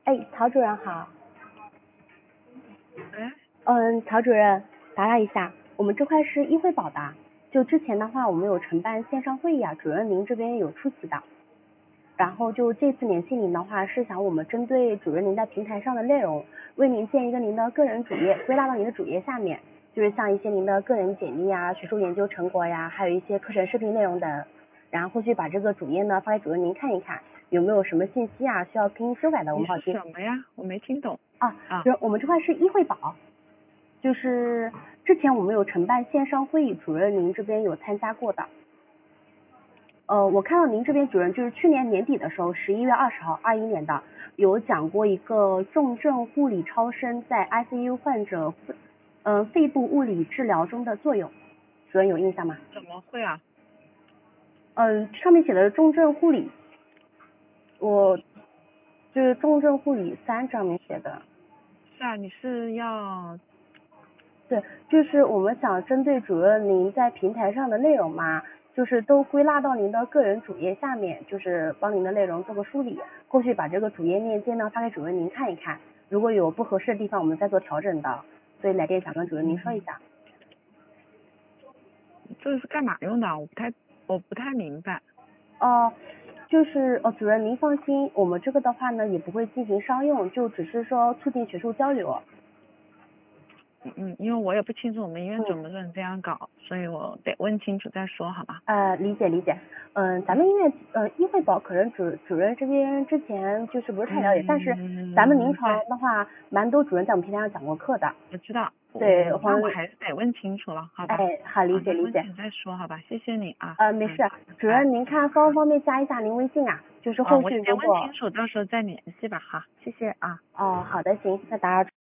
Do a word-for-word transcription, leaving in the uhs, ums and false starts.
哎，曹主任好。 哎， 嗯，曹主任，打扰一下，我们这块是议会宝的，就之前的话我们有承办线上会议啊，主任您这边有出席的。然后就这次联系您的话，是想我们针对主任您在平台上的内容，为您建一个您的个人主页，归纳到您的主页下面，就是像一些您的个人简历啊、学术研究成果呀，还有一些课程视频内容等。然后后续把这个主页呢发给主任您看一看，有没有什么信息啊需要更新修改的，我你是们好进。 什么呀？我没听懂啊， 啊。 主任，我们这块是议会宝，就是之前我们有承办线上会议，主任您这边有参加过的。呃，我看到您这边主任就是去年年底的时候，十一月二十号，二一年的，有讲过一个重症护理超声在 I C U 患者肺呃肺部物理治疗中的作用，主任有印象吗？ 怎么会啊？ 嗯、上面写的重症护理，我就是重症护理三上面写的。 是啊，你是要对，就是我们想针对主任您在平台上的内容嘛，就是都归纳到您的个人主页下面，就是帮您的内容做个梳理，后续把这个主页链接呢发给主任您看一看，如果有不合适的地方，我们再做调整的。所以来电想跟主任您说一下。 这个是干嘛用的？我不太我不太明白。 哦、就是哦，主任您放心，我们这个的话呢也不会进行商用，就只是说促进学术交流。 嗯嗯，因为我也不清楚我们医院嗯。 准不准这样搞，所以我得问清楚再说，好吗？ 呃，理解理解，嗯，咱们医院呃医惠保可能主主任这边之前就是不是太了解，但是咱们临嗯，对， 床的话，蛮多主任在我们平台上讲过课的。 我知道。 对， 我那黄， 我还是得问清楚了，好吧？ 哎，好，理啊， 解理解。 得问清楚再说，好吧？谢谢你啊。 呃，没嗯， 事，主哎， 任您看方不方便加一下您微信啊？就是啊， 后我先续如果， 问清楚，到时候再联系吧，哈，谢谢啊。 哦，好的，行，那打扰。